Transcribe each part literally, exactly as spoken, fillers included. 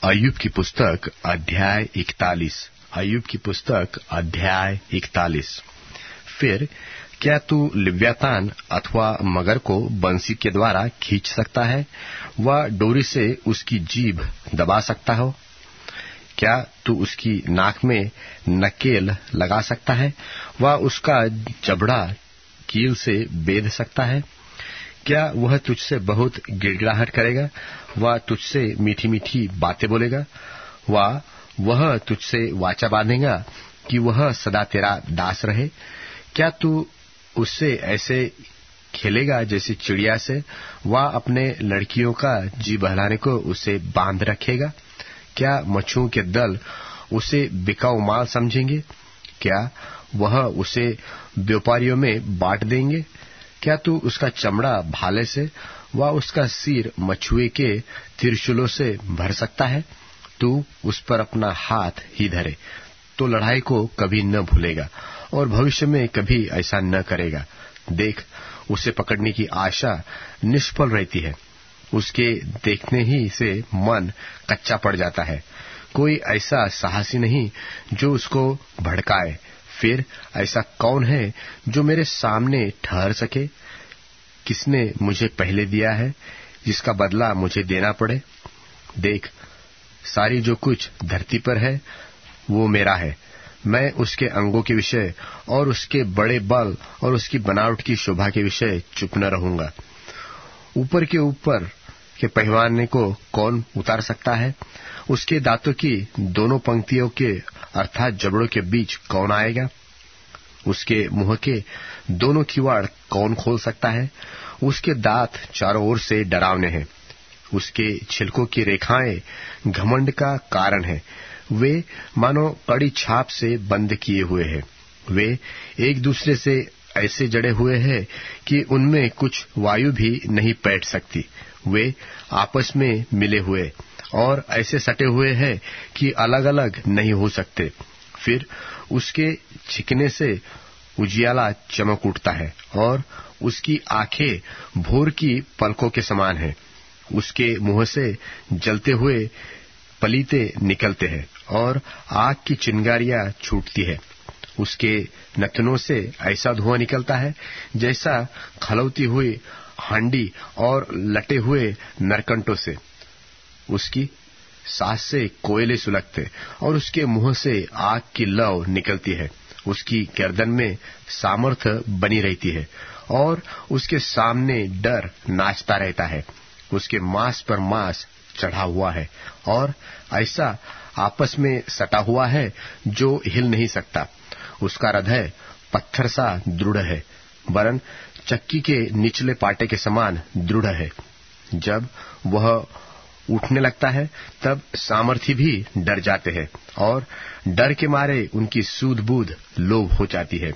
अय्यूब की पुस्तक अध्याय इकतालीस। अय्यूब की पुस्तक अध्याय इकतालीस। फिर क्या तू लिव्यातान अथवा मगर को बंसी के द्वारा खींच सकता है व डोरी से उसकी जीभ दबा सकता हो? क्या तू उसकी नाक में नकेल लगा सकता है व उसका जबड़ा कील से बेध सकता है? क्या वह तुझसे बहुत गिड़गिड़ाहट करेगा व तुझसे मीठी मीठी बातें बोलेगा व वह तुझसे वाचा बांधेगा कि वह सदा तेरा दास रहे? क्या तू उससे ऐसे खेलेगा जैसे चिड़िया से व अपने लड़कियों का जी बहलाने को उसे बांध रखेगा? क्या मच्छुओं के दल उसे बिकाऊ माल समझेंगे? क्या वह उसे व्यापारियों में बांट देंगे? क्या तू उसका चमड़ा भाले से व उसका सिर मछुए के त्रिशूलों से भर सकता है? तू उस पर अपना हाथ ही धरे तो लड़ाई को कभी न भूलेगा और भविष्य में कभी ऐसा न करेगा। देख, उसे पकड़ने की आशा निष्फल रहती है, उसके देखने ही से मन कच्चा पड़ जाता है। कोई ऐसा साहसी नहीं जो उसको भड़काए। फिर ऐसा कौन है जो मेरे सामने ठहर सके? किसने मुझे पहले दिया है जिसका बदला मुझे देना पड़े? देख, सारी जो कुछ धरती पर है वो मेरा है। मैं उसके अंगों के विषय और उसके बड़े बल और उसकी बनावट की शोभा के विषय चुप न रहूंगा। ऊपर के ऊपर के पहलवान को कौन उतार सकता है? उसके दांतों की दोनों पंक्तियों के अर्थात जबड़ों के बीच कौन आएगा? उसके मुंह के दोनों किवाड़ कौन खोल सकता है? उसके दांत चारों ओर से डरावने हैं, उसके छिलकों की रेखाएं घमंड का कारण है। वे मानो कड़ी छाप से बंद किए हुए हैं। वे एक दूसरे से ऐसे जड़े हुए हैं कि उनमें कुछ वायु भी नहीं बैठ सकती। वे आपस में मिले हुए और ऐसे सटे हुए हैं कि अलग अलग नहीं हो सकते। फिर उसके छिकने से उजियाला चमक उठता है और उसकी आंखें भोर की पलकों के समान हैं। उसके मुंह से जलते हुए पलीते निकलते हैं और आग की चिंगारियां छूटती है। उसके नथनों से ऐसा धुआं निकलता है जैसा खलौती हुई हांडी और लटे हुए नरकंटों से। उसकी सांस से कोयले सुलगते और उसके मुंह से आग की लौ निकलती है। उसकी गर्दन में सामर्थ्य बनी रहती है और उसके सामने डर नाचता रहता है। उसके मांस पर मांस चढ़ा हुआ है और ऐसा आपस में सटा हुआ है जो हिल नहीं सकता। उसका हृदय पत्थर सा दृढ़ है, वरन चक्की के निचले पाटे के समान दृढ़ है। जब वह उठने लगता है तब सामर्थी भी डर जाते हैं और डर के मारे उनकी सूध-बूध लोभ हो जाती है।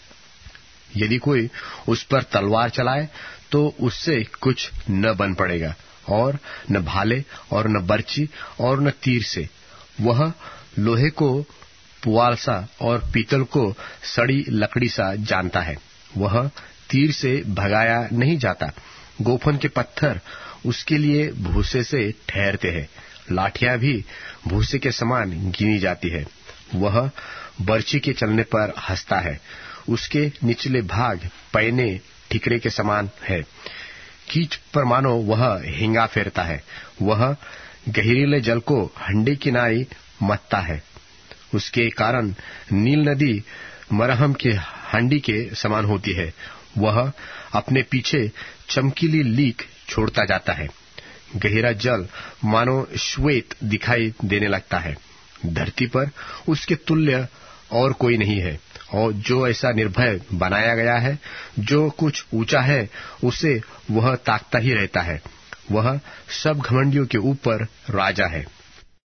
यदि कोई उस पर तलवार चलाए तो उससे कुछ न बन पड़ेगा और न भाले और न बर्ची और न तीर से। वह लोहे को पुआल सा और पीतल को सड़ी लकड़ी सा जानता है। वह तीर से भगाया नहीं जाता। गोफन के पत्थर उसके लिए भूसे से ठहरते हैं, लाठियां भी भूसे के समान गिनी जाती है। वह बर्ची के चलने पर हंसता है, उसके निचले भाग पैने ठिकरे के समान है। कीच पर मानो वह हिंगा फेरता है। वह गहरीले जल को हंडी किनारे मथता है। उसके कारण नील नदी मरहम के हांडी के समान होती है। वह अपने पीछे चमकीली लीक छोड़ता जाता है। गहरा जल मानो श्वेत दिखाई देने लगता है। धरती पर उसके तुल्य और कोई नहीं है और जो ऐसा निर्भय बनाया गया है, जो कुछ ऊंचा है उसे वह ताकता ही रहता है। वह सब घमंडियों के ऊपर राजा है।